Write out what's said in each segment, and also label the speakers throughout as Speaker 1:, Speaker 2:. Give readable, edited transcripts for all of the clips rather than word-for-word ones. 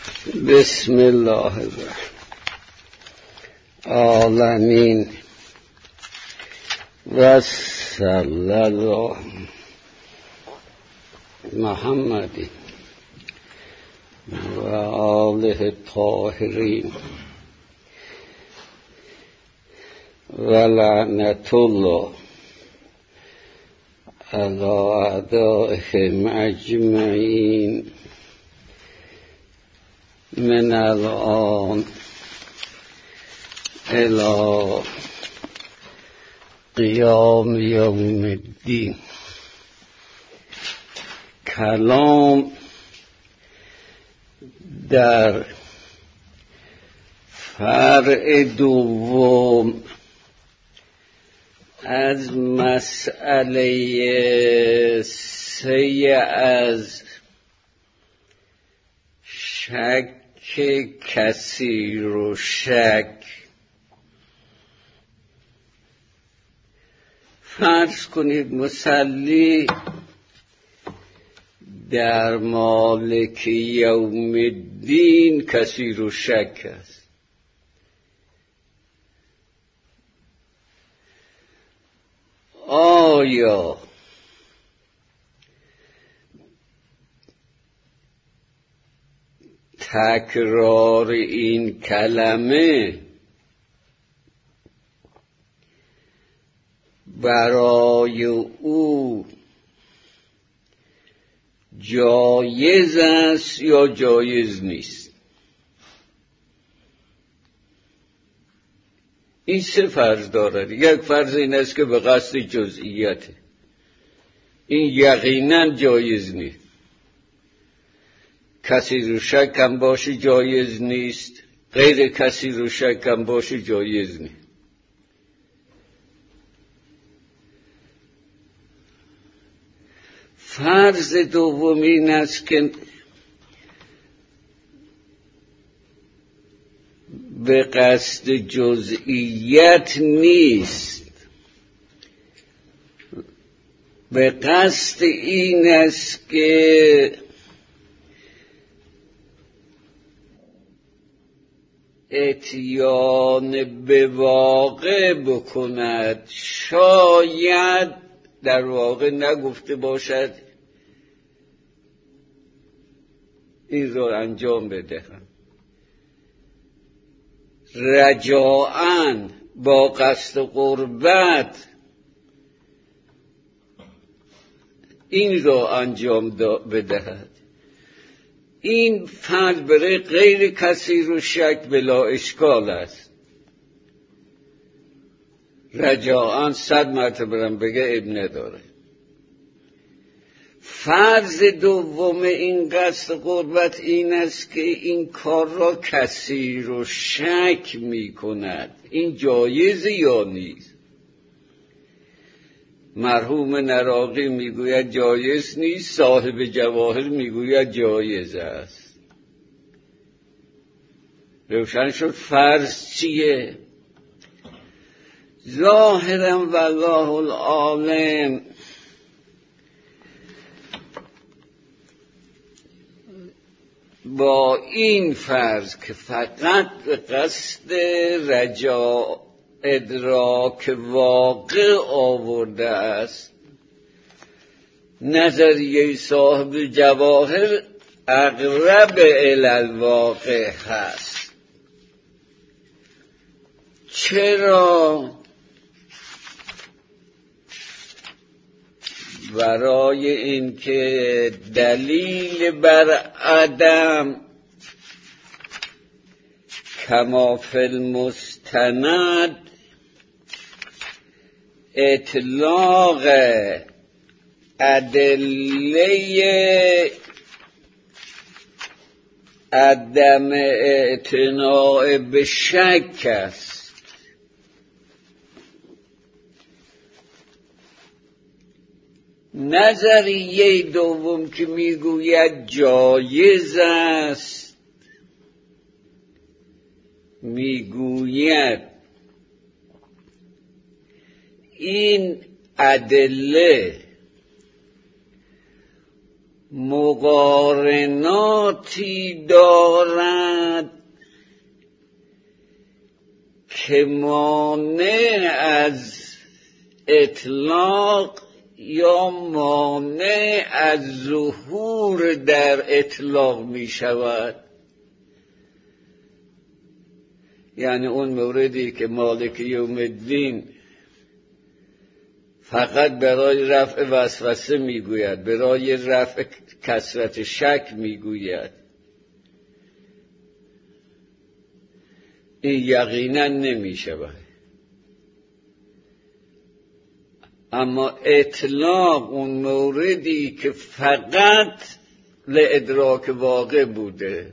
Speaker 1: بسم الله الرحمن و صلی الله محمد و آله الطاهرین و لعنت الله علی اعدائهم اجمعین من الان الى قیام یوم الدین. کلام در فرع دوم از مسئله 3 از شک کثیر و شک. فرض کنید مصلی در مالک یوم الدین کثیر و شک است. آیا تکرار این کلمه برای او جایز است یا جایز نیست؟ این 3 فرض دارد. یک فرض این است که به قصد جزئیته، این یقینا جایز نیست. کثیر و شک هم باشه جایز نیست، غیر کثیر و شک هم باشه جایز نیست. فرض دوم این است که به قصد جزئیت نیست، به قصد این است که اتیان به واقع بکند. شاید در واقع نگفته باشد این را انجام بدهم، رجاءً با قصد قربت این را انجام بدهد. این فرض برای غیر کثیر و شک بلا اشکال است. رجاءً 100 مرتبه برم بگه اب نداره. فرض دوم این قصد قربت این است که این کار را کثیر و شک می کند. این جایز یا نیست؟ مرحوم نراقی میگوید جایز نیست، صاحب جواهر میگوید جایز است. روشن شد فرض چیه؟ ظاهرا والله العالم با این فرض که فقط به قصد رجا ادراک واقع آورده است، نظریه صاحب جواهر اقرب الی الواقع هست. چرا؟ برای اینکه دلیل بر عدم کما فی المستند اطلاق ادله عدم اعتناء به شک است. نظریه دوم که میگوید جایز است، میگوید این ادله مقارناتی دارد که مانع از اطلاق یا مانع از ظهور در اطلاق می شود. یعنی اون موردی که مالک یوم الدین فقط برای رفع وسوسه میگوید، برای رفع کثرت شک میگوید، این یقینا نمی شود. اما اطلاق اون موردی که فقط لادراک واقع بوده،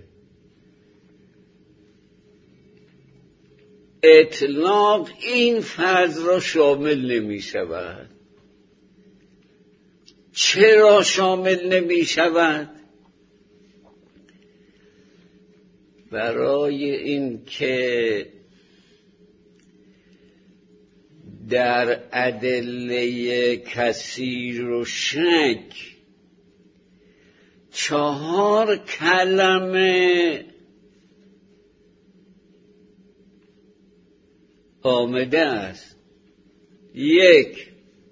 Speaker 1: اطلاق این فرض را شامل نمی شود. چرا شامل نمی شود؟ برای این که در ادله کثیر و شک 4 کلمه آمده است. 1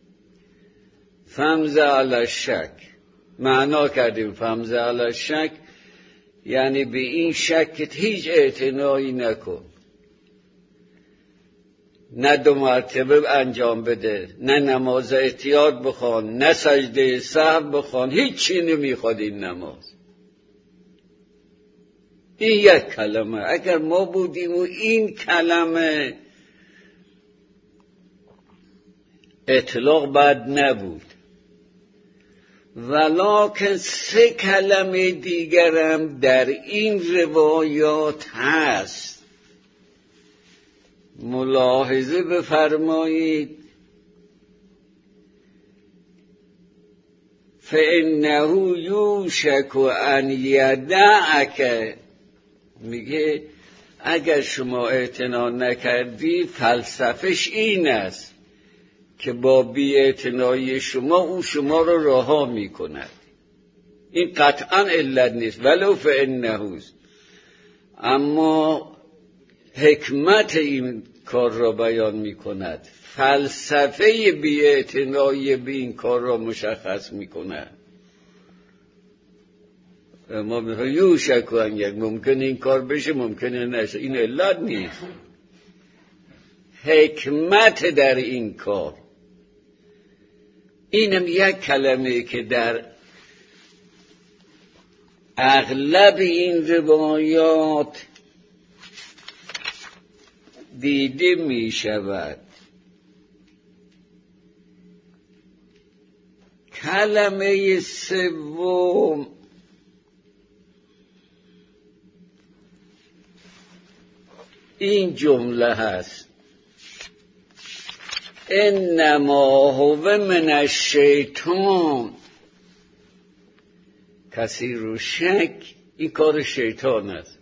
Speaker 1: فمزه علی الشک، معنا کردیم فمزه علی الشک یعنی به این شکت هیچ اعتنایی نکن، نه 2 مرتبه انجام بده، نه نماز احتیاط بخوان، نه سجده سهو بخوان، هیچ چی نمیخواد این نماز. این 1 کلمه. اگر ما بودیم و این کلمه اطلاق بد نبود، ولکن 3 کلمه دیگرم در این روایات هست. ملاحظه بفرمایید. فإنه یوشک ان یدعک، میگه اگر شما اعتنا نکردی فلسفش این است که با بی‌اعتنایی شما او شما رو رها میکند. این قطعا علت نیست، ولو فإنه، اما حکمت این کار را بیان میکند، فلسفه بی‌اعتنایی به این کار را مشخص میکند. ما میخوایم یوشک ان یک، ممکنه این کار بشه ممکنه نشه، این علت نیست، حکمت در این کار. اینم 1 کلمه که در اغلب این روایات دیده می شود. کلمه 3 این جمله هست: انما هو من الشیطان. کثیر و شک این کار شیطان است.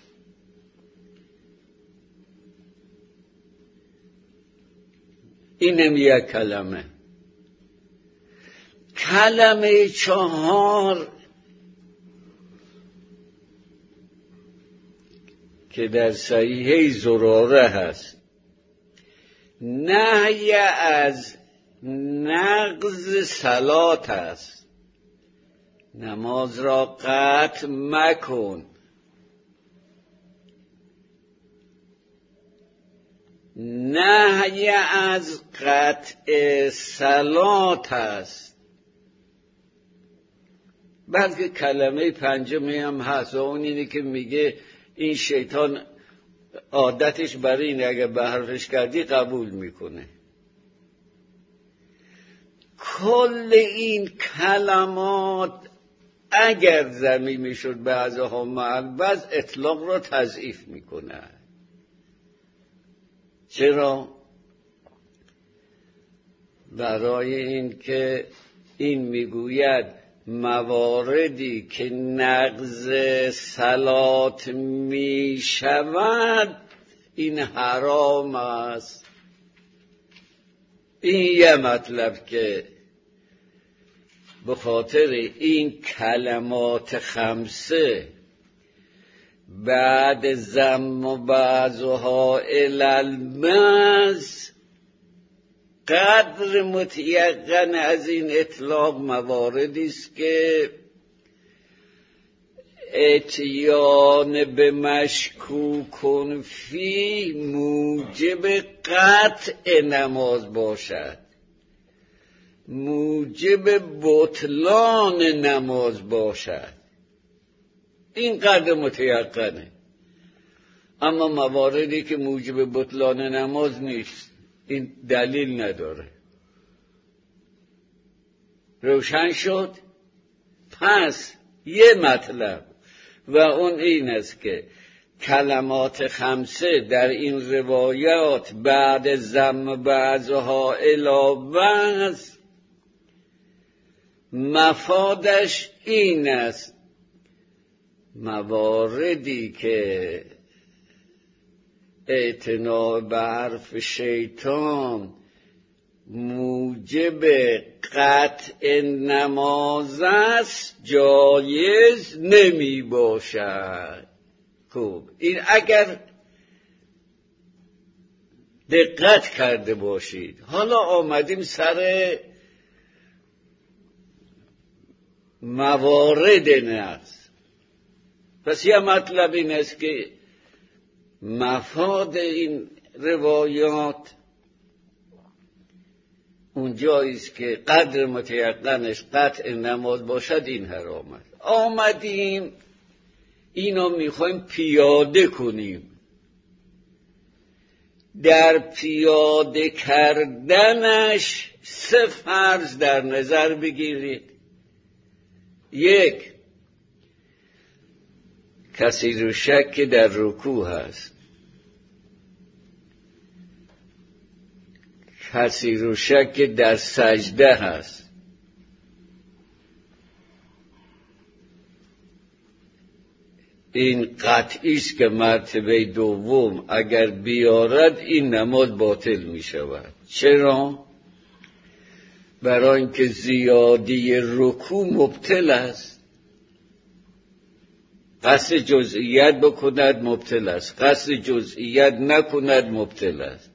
Speaker 1: اینم 1 کلمه. کلمه 4 که در صحیحه زراره هست: نهی از نقض صلات است، نماز را قطع مکن. نهی از قطع صلات است. بلکه کلمه 5 هم هست، اون اینه که میگه این شیطان عادتش برای اینه اگر به حرفش کردی قبول میکنه. کل این کلمات اگر ضمیمی شد به ازها معلبز اطلاق را تضعیف میکنه. چرا؟ برای این که این میگوید مواردی که نقض صلات می شود این حرام است. این 1 مطلب که به خاطر این کلمات خمسه بعد ضم و بعضها الالمز قدر متیقن از این اطلاق مواردی است که اتیان به مشکوک فی موجب قطع نماز باشد، موجب بطلان نماز باشد. این قدر متیقنه. اما مواردی که موجب بطلان نماز نیست این دلیل نداره. روشن شد؟ پس یه مطلب و اون این است که کلمات خمسه در این روایات بعد ضم بعضها الی مفادش این است: مواردی که اعتنا به حرف شیطان موجب قطع نماز است جایز نمی باشد. خوب، این اگر دقت کرده باشید. حالا آمدیم سر موارد نقض. پس یه مطلب این است که مفاد این روایات اونجایی است که قدر متیقنش قطع نماز باشد این حرامت. آمدیم اینو میخوایم پیاده کنیم. در پیاده کردنش 3 فرض در نظر بگیرید. 1، کسی رو شک در رکوع هست، کسی رو شک در سجده هست. این قطعی است که مرتبه دوم اگر بیارد این نماز باطل می شود. چرا؟ برای اینکه زیادی رکوع مبطل است. قصد جزئیت بکند مبطل است، قصد جزئیت نکند مبطل است.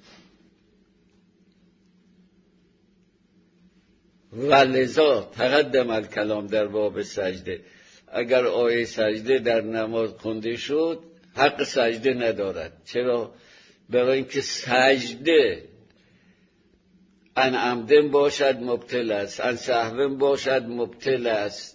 Speaker 1: ولذا تقدم الکلام در باب سجده. اگر آیه سجده در نماز خونده شد حق سجده ندارد. چرا؟ برای اینکه سجده ان عمدن باشد مبطل است، ان سهون باشد مبطل است،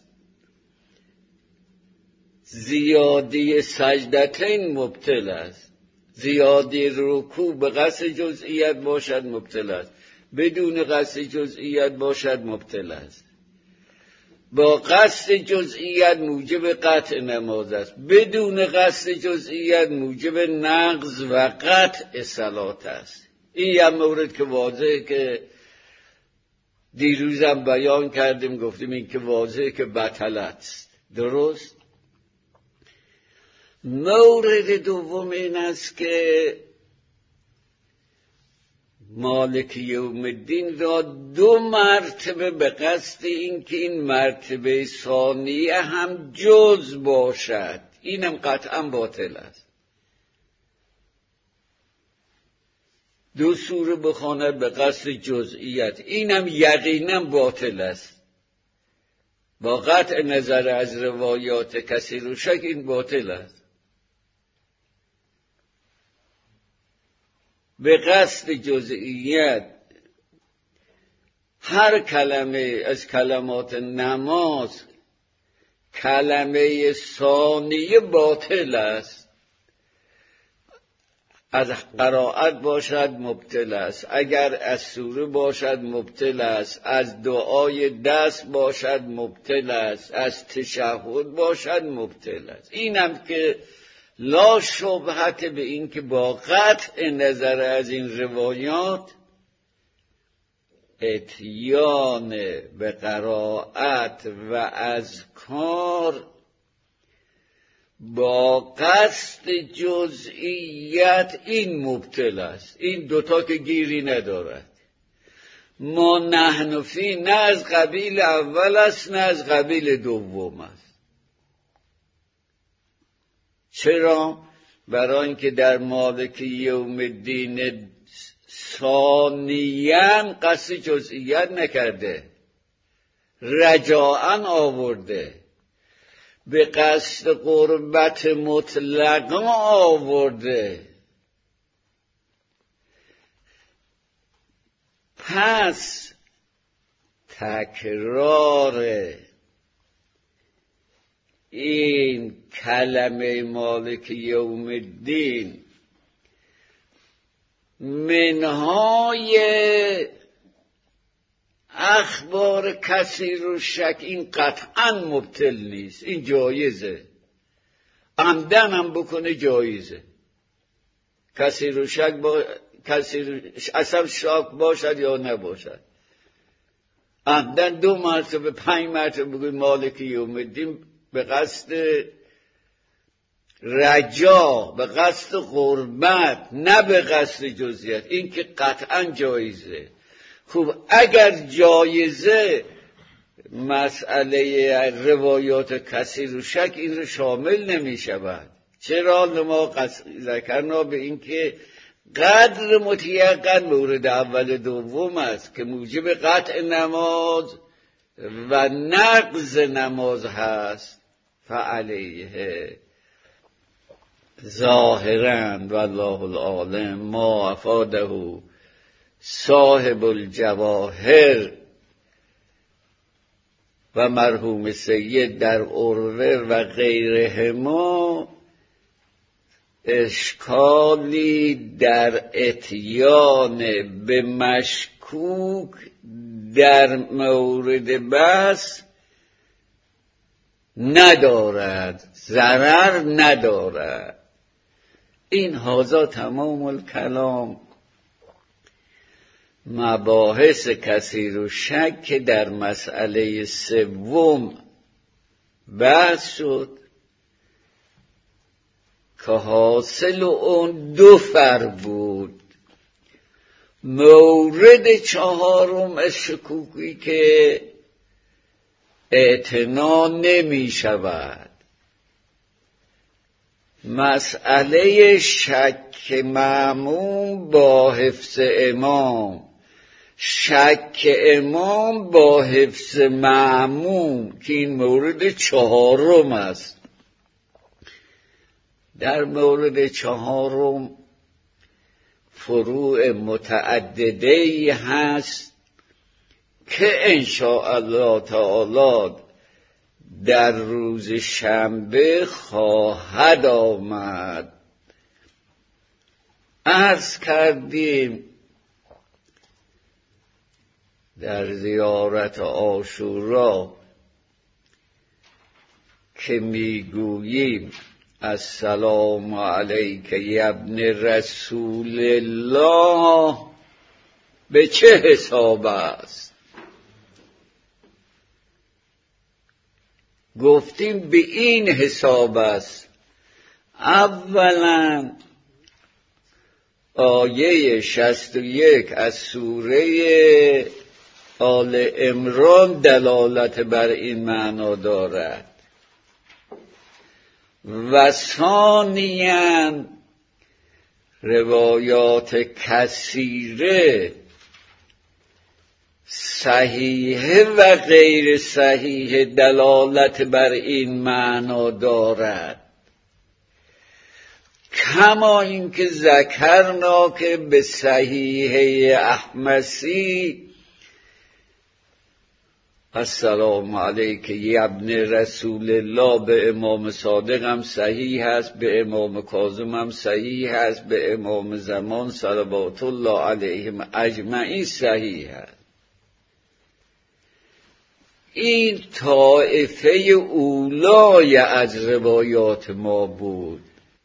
Speaker 1: زیادی سجدتین مبطل است، زیادی رکوع به قصد جزئیت باشد مبطل است، بدون قصد جزئیت باشد مبطل است. با قصد جزئیت موجب قطع نماز است، بدون قصد جزئیت موجب نقض و قطع صلات است. این یه مورد که واضحه که دیروزم بیان کردیم، گفتیم این که واضحه که بطلت است. درست؟ مورد دوم این است که مالک یوم الدین را 2 مرتبه به قصد این که این مرتبه ثانیه هم جز باشد، اینم قطعا باطل است. 2 سوره بخواند به قصد جزئیت، اینم یقینا باطل است. با قطع نظر از روایات کسی رو شک این باطل است. به قصد جزئیت هر کلمه از کلمات نماز کلمه ثانیه باطل است. از قرائت باشد مبطل است، اگر از سوره باشد مبطل است، از دعای دست باشد مبطل است، از تشهد باشد مبطل است. اینم که لا شبهت به این که با قطع نظر از این روایات اتیان به قرائت و اذکار با قصد جزئیت این مبطل است. این 2 تا که گیری ندارد. ما نحن فی نه از قبیل اول است نه از قبیل دوم است. چرا؟ برای اینکه در مالک یوم الدین ثانیاً قصد جزئیت نکرده، رجاءً آورده، به قصد قربت مطلقا آورده. پس تکرار این کلمه مالک یوم الدین منهای اخبار کثیر و شک این قطعا مبطل نیست، این جایزه، عمدن هم بکنه جایزه. کثیر و شک اصلا شاک باشد یا نباشد، عمدن 2 مرتبه 5 مرتبه بگوی مالک یوم الدین به قصد رجا، به قصد قربت، نه به قصد جزئیات، این که قطعا جایزه. خوب اگر جایزه مسئله روایات کثیر و شک این رو شامل نمی شود. چرا؟ ما ذکرنا به این که قدر متیقن مورد اول دوم است که موجب قطع نماز و نقض نماز هست. فعلیه ظاهراً والله العالم ما افاده صاحب الجواهر و مرحوم سید در عروه و غیرهما اشکالی در اتیان به مشکوک در مورد بحث ندارد، ضرر ندارد. این هذا تمام الکلام. مباحث کثیر و شک که در مسئله سوم بحث شد که حاصل اون 2 فرع بود. مورد 4 از شکوکی که اعتنا نمی شود، مسئله شک مأموم با حفظ امام، شک امام با حفظ مأموم، که این مورد 4 است. در مورد 4 فروع متعدده‌ای هست که انشاءالله تعالی در روز شنبه خواهد آمد. عرض کردیم در زیارت عاشورا که میگوییم السلام علیک یا ابن رسول الله، به چه حساب است؟ گفتیم به این حساب است. اولا آیه 61 از سوره آل عمران دلالت بر این معنا دارد و ثانیاً روایات کثیره صحیحه و غیر صحیحه دلالت بر این معنا دارد، کما اینکه ذکرنا که به صحیحه احمسی السلام علیک یا ابن رسول الله به امام صادق هم صحیح است، به امام کاظم هم صحیح است، به امام زمان صلوات الله علیهم اجمعین صحیح است. این طائفه اولای از روایات ما بود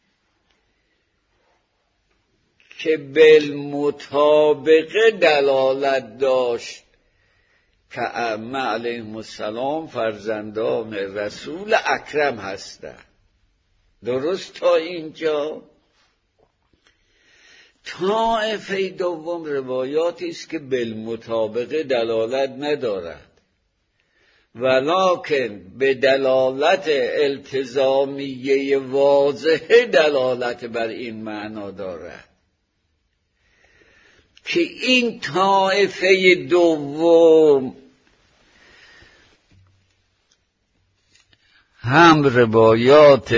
Speaker 1: که بالمطابقه دلالت داشت که ائمه علیهم السلام فرزندان رسول اکرم هستند. درست تا اینجا طایفه دوم روایاتی است که بالمطابقه دلالت ندارد، ولکن به دلالت التزامیه واضحه دلالت بر این معنا دارد که این طایفه دوم هم روایات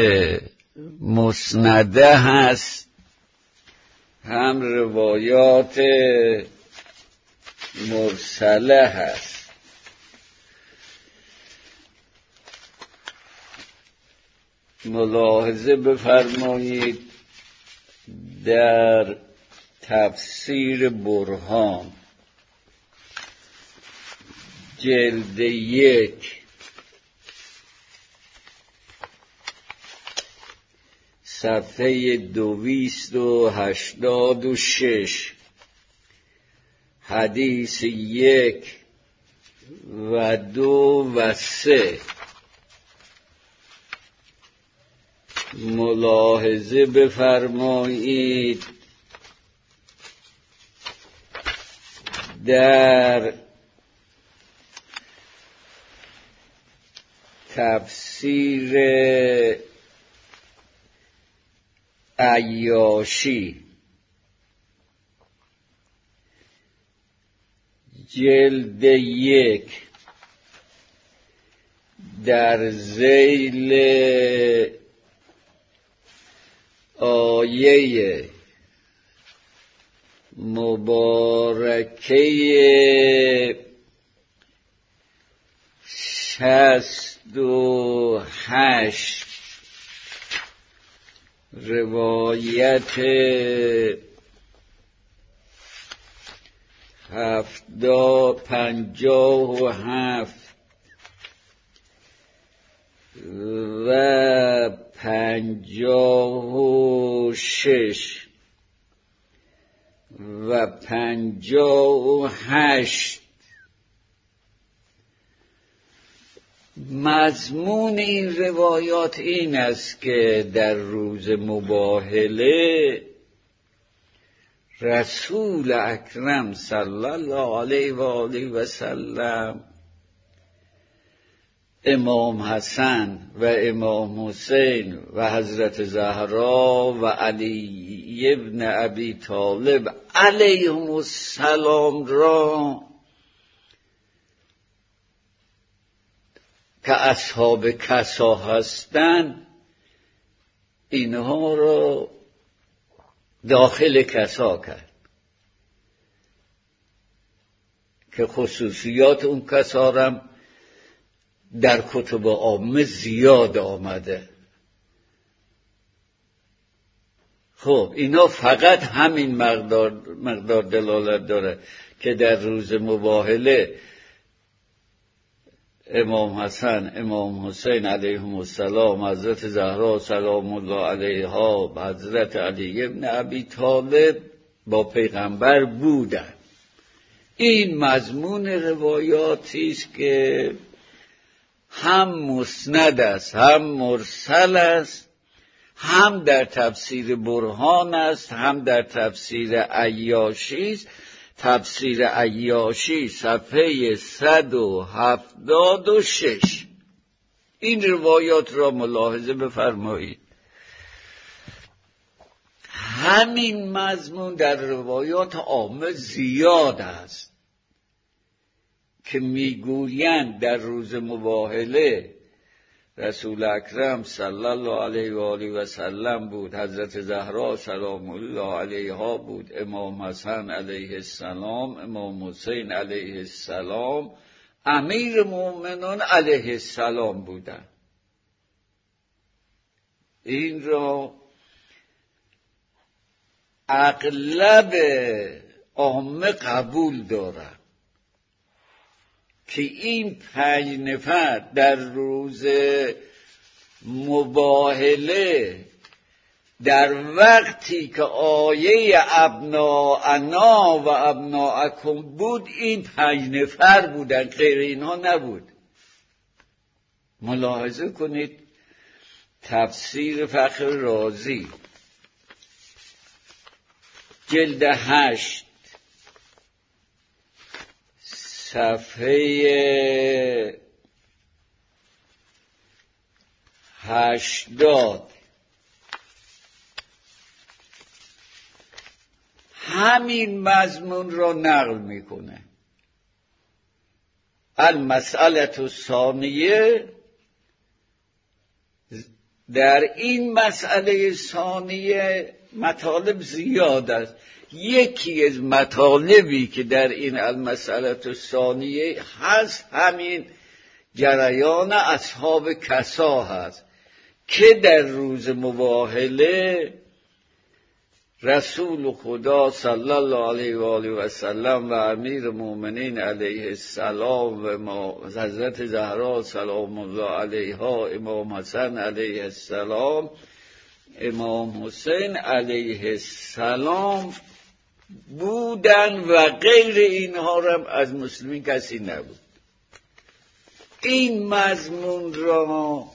Speaker 1: مسنده هست، هم روایات مرسله هست. ملاحظه بفرمایید در تفسیر برهان جلد 1 صفحه 286 حدیث 1 و 2 و 3 ملاحظه بفرمایید در تفسیر عیاشی جلد 1 در ذیل آیه مبارکه 68 روایت 57 و 56 و 58 مضمون این روایات این است که در روز مباهله رسول اکرم صلی الله علیه و آله و سلم امام حسن و امام حسین و حضرت زهرا و علی ابن ابی طالب علیهم السلام را که اصحاب کسا هستند اینها را داخل کسا کرد که خصوصیات اون کسا را در کتب عامه زیاد آمده. خب اینا فقط همین مقدار دلالت داره که در روز مباهله امام حسن امام حسین علیهم السلام، حضرت زهرا سلام الله علیها، حضرت علی ابن ابی طالب با پیغمبر بودند. این مضمون روایاتی است که هم مسند است، هم مرسل است، هم در تفسیر برهان است، هم در تفسیر عیاشی است. تفسیر عیاشی صفحه 176 این روایات را ملاحظه بفرمایید. همین مضمون در روایات عامه زیاد است که میگویند در روز مباهله رسول اکرم صلی الله علیه و آله و سلم بود، حضرت زهرا سلام الله علیها بود، امام حسن علیه السلام، امام حسین علیه السلام، امیر مومنان علیه السلام بودند. این را اغلب عامه قبول دارند که این 5 نفر در روز مباهله در وقتی که آیه ابناءنا و ابناءکم بود این 5 نفر بودن، غیر اینها نبود. ملاحظه کنید تفسیر فخر رازی جلد 8 صفحه 80 همین مضمون را نقل میکنه. المسئله الثانیه، در این مسئله ثانیه مطالب زیاد است. یکی از مطالبی که در این المسئله الثانیه هست همین جریان اصحاب کسا هست که در روز مباهله رسول خدا صلی الله علیه و آله و سلم و امیر مومنین علیه السلام و حضرت زهرا سلام الله علیها، امام حسن علیه السلام، امام حسین علیه السلام بودن و غیر اینها هم از مسلمین کسی نبود. این مضمون را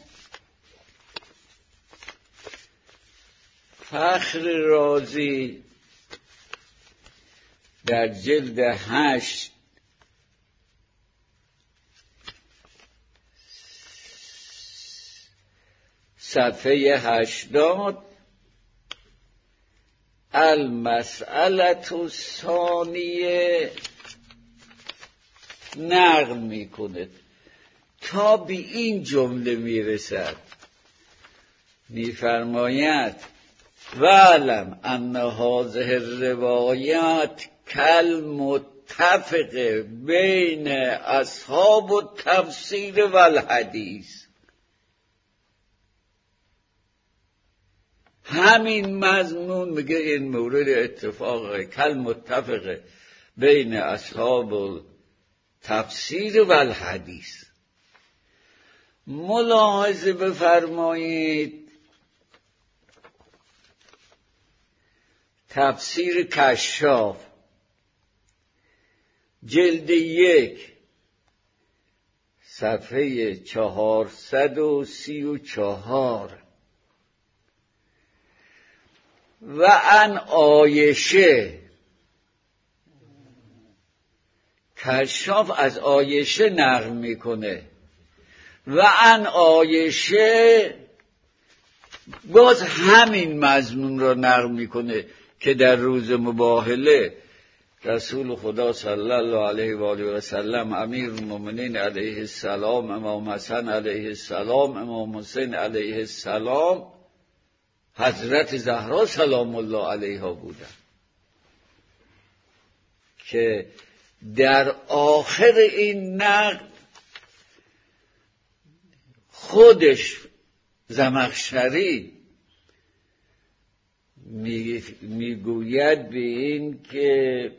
Speaker 1: فخر رازی در جلد 8 صفحه 80 المسئله الثانیه نقل میکند تا به این جمله میرسد، میفرماید وَاعْلَمْ أَنَّ هَذِهِ الرِّوَایَاتِ كَالْمُتَّفِقِ بین اصحاب التفسیر و الحدیث. همین مضمون میگه این مورد اتفاق کالمتفق بین اصحاب التفسیر و الحدیث. ملاحظه بفرمایید تفسیر کشاف جلد 1 صفحه 434 و عن عایشه، کشاف از عایشه نقل میکنه و عن عایشه باز همین مضمون را نقل میکنه که در روز مباهله رسول خدا صلی الله علیه و آله و سلم، امیر المؤمنین علیه السلام، امام حسن علیه السلام، امام حسین علیه السلام، حضرت زهرا سلام الله علیها بودن که در آخر این نقل خودش زمخشری میگوید به این که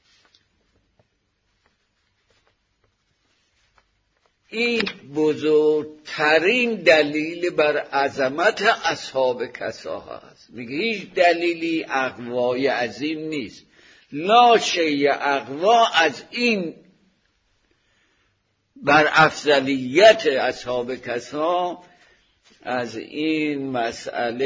Speaker 1: این بزرگترین دلیل بر عظمت اصحاب کسا هست. میگه هیچ دلیلی اقوای عظیم نیست، لا شیء اقوا از این بر افضلیت اصحاب کسا از این مسئله.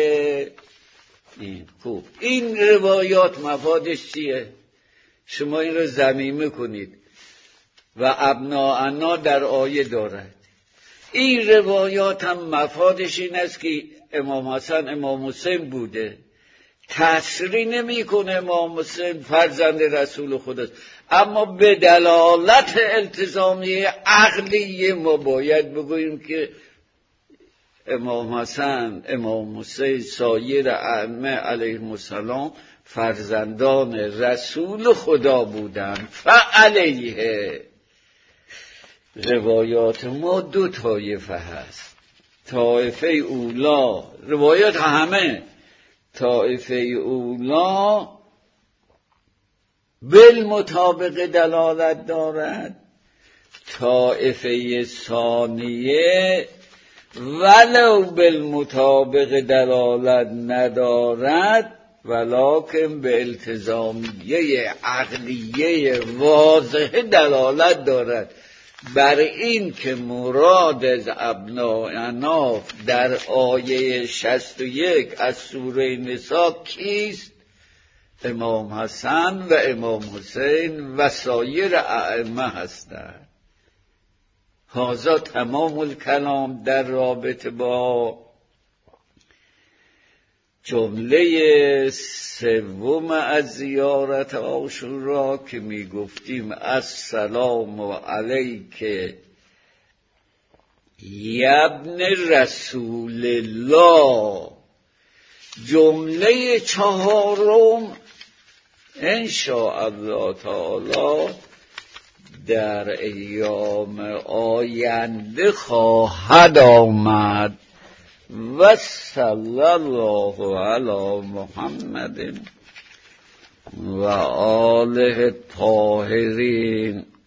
Speaker 1: خوب، این روایات مفادش چیه؟ شما این رو ضمیمه کنید و ابناءنا در آیه دارد. این روایات هم مفادش این است که امام حسن امام حسین بوده، تصریح نمی‌کنه امام حسین فرزند رسول خداست، اما به دلالت التزامی عقلی ما باید بگوییم که امام حسن امام حسین سایر ائمه علیهم السلام فرزندان رسول خدا بودند. فعلیه روایات ما دو طایفه هست. طایفه اولا، روایات همه طایفه اولا بالمطابق دلالت دارد، طایفه ثانیه ولو بالمطابق دلالت ندارد ولکن به التزامیه عقلیه واضح دلالت دارد بر این که مراد از ابناءنا در آیه 61 از سوره نساء کیست؟ امام حسن و امام حسین و سایر ائمه هستند. هذا تمام الکلام در رابطه با جمله سوم از زیارت عاشورا که می گفتیم السلام علیک یبن رسول الله. جمله چهارم انشاءالله تعالی در ایام آینده خواهد آمد. و صلی الله علی محمد و آله الطاهرین.